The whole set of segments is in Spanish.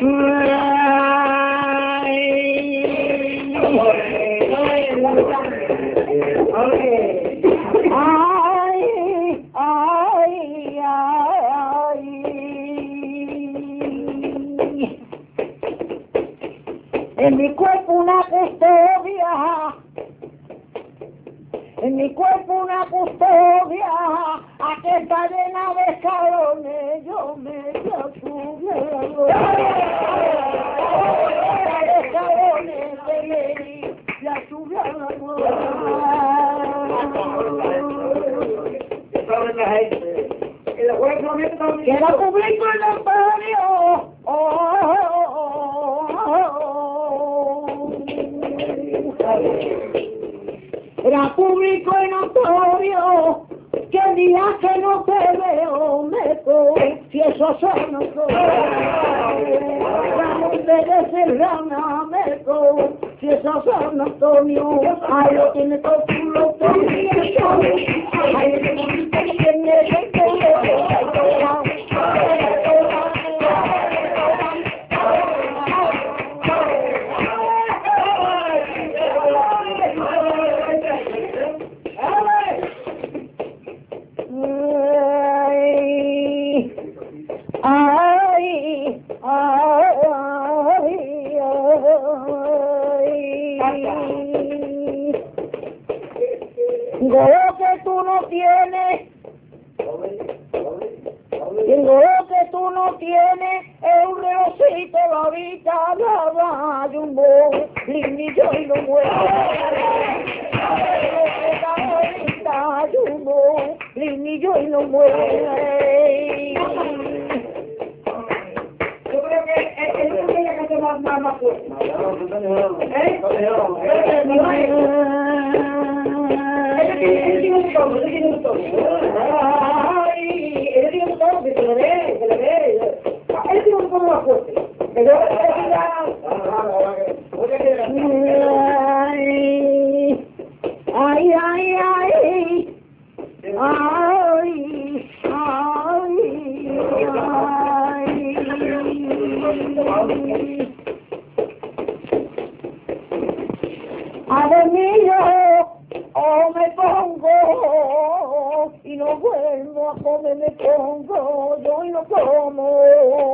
En mi cuerpo una custodia, en mi cuerpo una custodia, a que está llena de escalones, yo me voy a subir de escalones, y a subir a la que la publico en el barrio, era público y notorio, que el día que no te veo me confieso sano soy. Ramón de Serrana me confieso San Antonio, ahí lo tiene todo lo ahí tiene lo que tú no tienes, tengo lo que tú no tienes, es un relojito, la vida, la jumbo, linillo y lo muevo. La jumbo, linillo y lo muevo. Yo creo que es una canción más fuerte. A dormir o me pongo y no vuelvo a comer, me pongo yo y no como.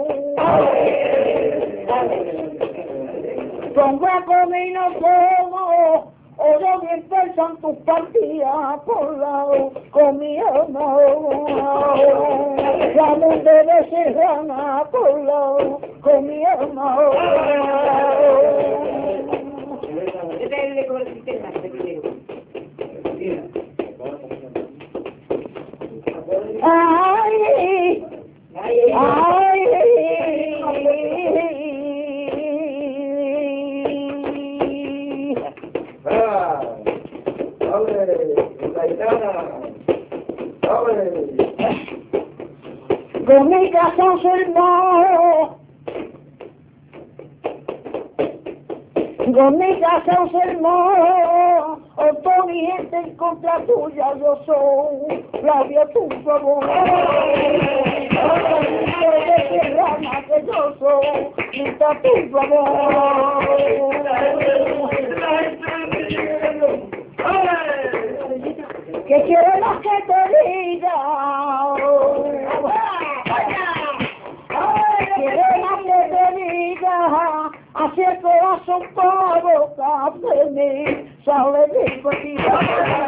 Pongo a comer y no como, o yo bien pesan tus partidas por lado con mi amor. Ramón de Serrana por lado con mi amor. Ay, con mi corazón sermón, con mi corazón sermón, toda mi gente en contra tuya yo soy, Flavia tu favor, de Serrana que yo soy, Lita tu favor. Que quiero más que te diga, quiero más que te diga, así el corazón por boca de mí sale de contigo.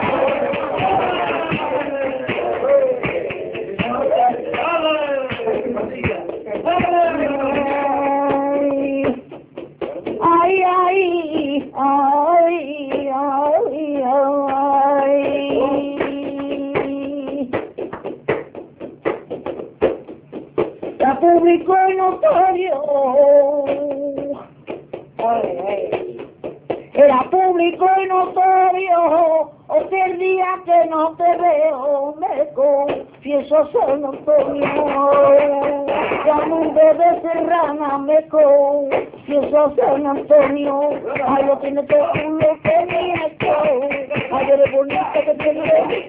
Ay, ay, ay, ay, ay. La publicó en notorio, era público y notorio, o que el día que no te veo me confieso San Antonio. Ramón de Serrana me confieso San Antonio, ay lo tiene todo lo que me ha hecho, ay eres bonita que tiene